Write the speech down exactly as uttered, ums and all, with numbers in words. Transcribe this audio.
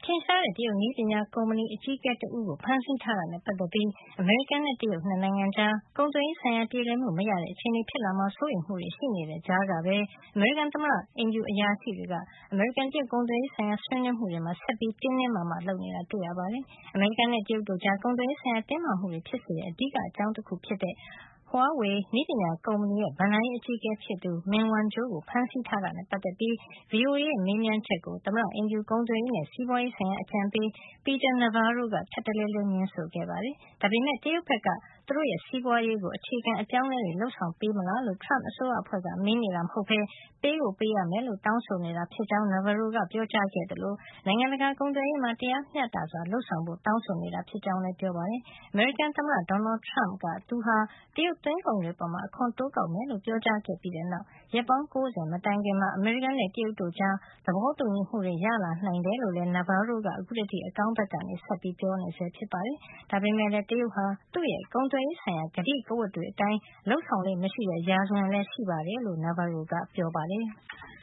င်ရှားတဲ့ တရုတ်နည်းပညာကုမ္ပဏီ အကြီးအကဲတဦးကို ဖမ်းဆီးထားတာနဲ့ ပတ်သက်ပြီး အမေရိကန်နဲ့ တရုတ် နှစ်နိုင်ငံကြား ကုန်သွယ်ရေးဆိုင်ရာ ပြေလည်မှု မရတဲ့ အခြေအနေဖြစ်လာမှာ စိုးရိမ်မှုတွေ ရှိနေတဲ့ကြားကပဲ အမေရိကန်သမ္မတအိမ်ဖြူအရာရှိတွေက အမေရိကန်- တရုတ် ကုန်သွယ်ရေးဆိုင်ရာ ဆွေးနွေးမှုတွေမှာ ဆက်ပြီး တင်းတင်းမာမာ လုပ်နေတာ တွေ့ရပါတယ်။ အမေရိကန်နဲ့ တရုတ်တို့ကြား ကုန်သွယ်ရေးဆိုင်ရာ တင်းမာမှုတွေ ဖြစ်စေတဲ့ အဓိကအကြောင်းတခုဖြစ်တဲ့ Huawei နည်းပညာကုမ္ပဏီရဲ့ ဘဏ္ဍာရေးအကြီးအကဲဖြစ်သူ Meng Wanzhou ကို ဖမ်းဆီးထားတာနဲ့ ပတ်သက်ပြီး VOA ရဲ့ မေးမြန်းချက်ကို သမ္မတအိမ်ဖြူ ကုန်သွယ်ရေးနဲ့ စီးပွါးရေးဆိုင်ရာ အကြံပေး Peter Navarro က ထပ်တလဲလဲ ငြင်းဆိုခဲ့ပါတယ်။ ဒါပေမယ့် တရုတ်ဘက်က သူတို့ရဲ့ စီးပွါးရေးကို အခြေခံ အပြောင်းအလဲတွေ လုပ်ဆောင်ပေးမလားလို့ Trump အစိုးရအဖွဲ့က မေးနေတာ မဟုတ်ပဲ ပေးကို ပေးရမယ်လို့ တောင်းဆိုနေတာ ဖြစ်ကြောင်း Navarro က ပြောကြားခဲ့သလို နိုင်ငံတကာ ကုန်သွယ်ရေးမှာ တရားမျှတစွာ လုပ်ဆောင်ဖို့ တောင်းဆိုနေတာ ဖြစ်ကြောင်းလည်း ပြောပါတယ်။ အမေရိကန်သမ္မတ Donald Trump က သူဟာ တရုတ်သွင်းကုန်တွေ အပေါ် အခွန်တိုးကောက်မယ်လို့ ပြောကြားခဲ့ပြီးနောက် ရက်ပေါင်း ၉၀ မတိုင်ခင်မှာ အမေရိကန်နဲ့ တရုတ်တို့ကြား သဘောတူညီမှုတွေ ရလာနိုင်တယ်လို့လည်း Navarro က အခုထိ အကောင်းဘက်ကနေ ဆက်ပြီး ပြောနေဆဲ ဖြစ်ပါတယ်။ ဒါပေမယ့်လည်း တရုတ်ဟာ သူ့ရဲ့ ကုန်သွယ်ရေးဆိုင်ရာ ကတိကဝတ်တွေ အတိုင်း လုပ်ဆောင်လေ့မရှိတဲ့ ရာဇဝင်လည်း ရှိတယ်လို့ Navarro က ပြောပါတယ်။